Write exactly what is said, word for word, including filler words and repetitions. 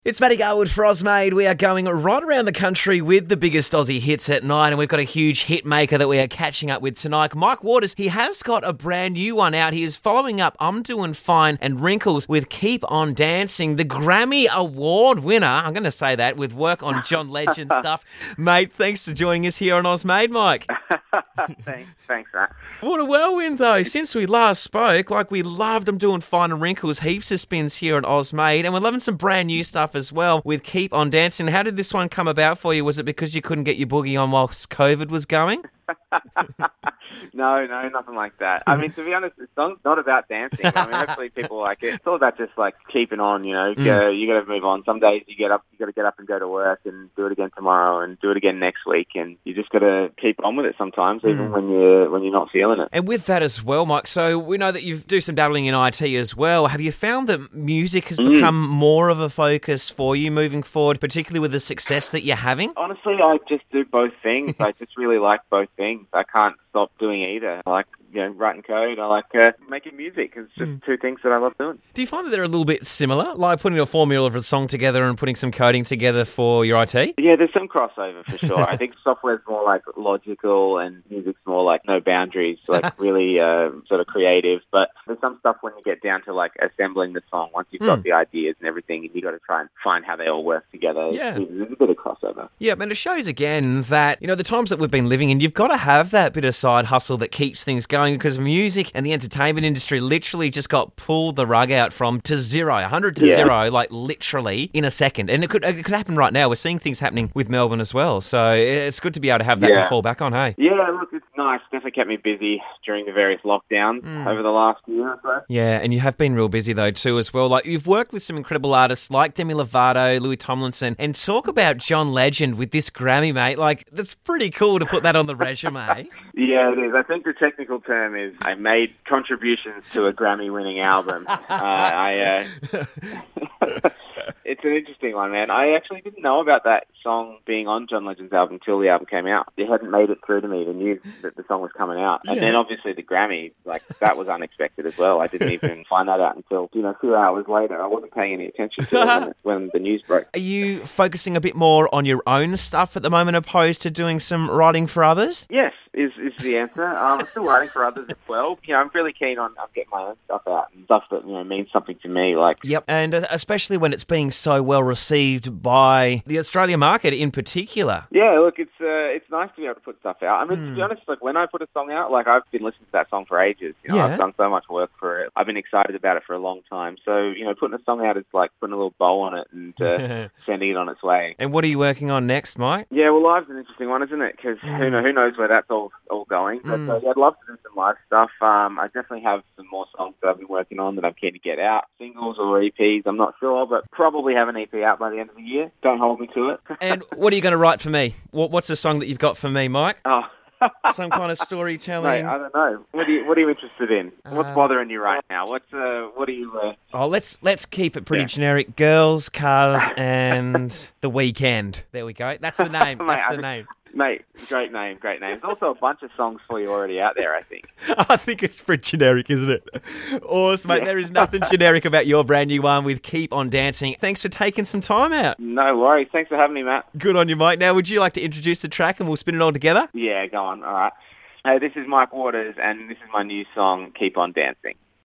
It's Matty Garwood for Ozmade. We are going right around the country with the biggest Aussie hits at night, and we've got a huge hit maker that we are catching up with tonight. Mike Waters, he has got a brand new one out. He is following up I'm Doing Fine and Wrinkles with Keep On Dancing, the Grammy Award winner. I'm going to say that with work on John Legend stuff. Mate, thanks for joining us here on Ozmade, Mike. thanks, thanks, Matt. What a whirlwind, though. Since we last spoke, like we loved I'm Doing Fine and Wrinkles, heaps of spins here on Ozmade, and we're loving some brand new stuff as well with Keep On Dancing. How did this one come about for you? Was it because you couldn't get your boogie on whilst COVID was going? No, no, nothing like that. I mean, to be honest, the song's not about dancing. I mean, hopefully people like it. It's all about just like keeping on, you know. Mm. Go, you got to move on. Some days you get up, you got to get up and go to work and do it again tomorrow and do it again next week, and you just got to keep on with it sometimes, even mm. when you're when you're not feeling it. And with that as well, Mike. So we know that you do some dabbling in I T as well. Have you found that music has mm. become more of a focus for you moving forward, particularly with the success that you're having? Honestly, I just do both things. I just really like both things. I can't stop doing either. I like, you know, writing code. I like uh, making music. It's just mm. two things that I love doing. Do you find that they're a little bit similar, like putting a formula of a song together and putting some coding together for your I T? Yeah, there's some crossover for sure. I think software's more like logical and music's more like no boundaries, like really uh, sort of creative. But there's some stuff when you get down to like assembling the song, once you've mm. got the ideas and everything, and you got to try and find how they all work together. Yeah. There's a bit of crossover. Yeah, and it shows again that, you know, the times that we've been living in, you've got to have that bit of side hustle that keeps things going, because music and the entertainment industry literally just got pulled the rug out from to zero, one hundred to yeah. zero, like literally in a second. And it could it could happen right now. We're seeing things happening with Melbourne as well. So it's good to be able to have that yeah. to fall back on, hey? Yeah, look, it's nice. Definitely kept me busy during the various lockdowns mm. over the last year or so. Yeah, and you have been real busy though too as well. Like you've worked with some incredible artists like Demi Lovato, Louis Tomlinson, and talk about John Legend with this Grammy, mate. Like that's pretty cool to put that on the resume. Yeah, it is. I think the technical term is I made contributions to a Grammy-winning album. uh, I, uh, it's an interesting one, man. I actually didn't know about that song being on John Legend's album until the album came out. It hadn't made it through to me, the news that the song was coming out. And yeah. then obviously the Grammy, like that was unexpected as well. I didn't even find that out until, you know, two hours later. I wasn't paying any attention to it when, when the news broke. Are you focusing a bit more on your own stuff at the moment opposed to doing some writing for others? Yes, is is the answer. Um, I'm still writing for others as well. You know, I'm really keen on, on getting my own stuff out and stuff that, you know, means something to me. Like, yep, and especially when it's being so well received by the Australian market in particular. Yeah, look, it's uh, it's nice to be able to put stuff out. I mean, mm. to be honest, like when I put a song out, like I've been listening to that song for ages. You know, yeah. I've done so much work for it. I've been excited about it for a long time. So, you know, putting a song out is like putting a little bow on it and uh, sending it on its way. And what are you working on next, Mike? Yeah, well, live's an interesting one, isn't it? Because mm. who, know, who knows where that's all, all going. But mm. uh, yeah, I'd love to do some live stuff. Um, I definitely have some more songs that I've been working on that I'm keen to get out. Singles or E Ps, I'm not sure, but probably have an E P out by the end of the year. Don't hold me to it. And what are you going to write for me? What, what's the song that you've got for me, Mike? Oh. Some kind of storytelling. Mate, I don't know. What are you What are you interested in? What's uh, bothering you right now? What's uh What are you? Uh... Oh, let's let's keep it pretty yeah. generic. Girls, cars, and The Weekend. There we go. That's the name. Mate, That's I the think, name. Mate, great name, great name. There's also a bunch of songs for you already out there, I think. I think it's pretty generic, isn't it? Awesome, mate. Yeah. There is nothing generic about your brand new one with Keep On Dancing. Thanks for taking some time out. No worries. Thanks for having me, Matt. Good on you, mate. Now, would you like to introduce the track and we'll spin it all together? Yeah, go on. All right. Hey, this is Mike Waters, and this is my new song, Keep On Dancing.